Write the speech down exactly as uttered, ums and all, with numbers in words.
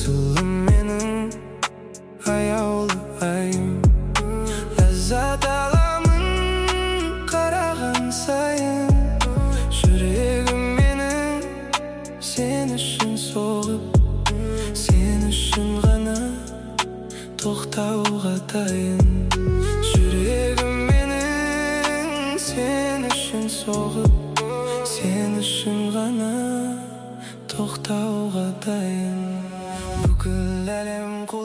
асылым менің аяулы айым. Ләззат аламын қараған сайын. Жүрегім менің сен үшін соғып, сен үшін ғана тоқтауға дайын. Жүрегім менің сен үшін соғып, сен үшін ғана тоқтауға дайын. Бүкіл әлем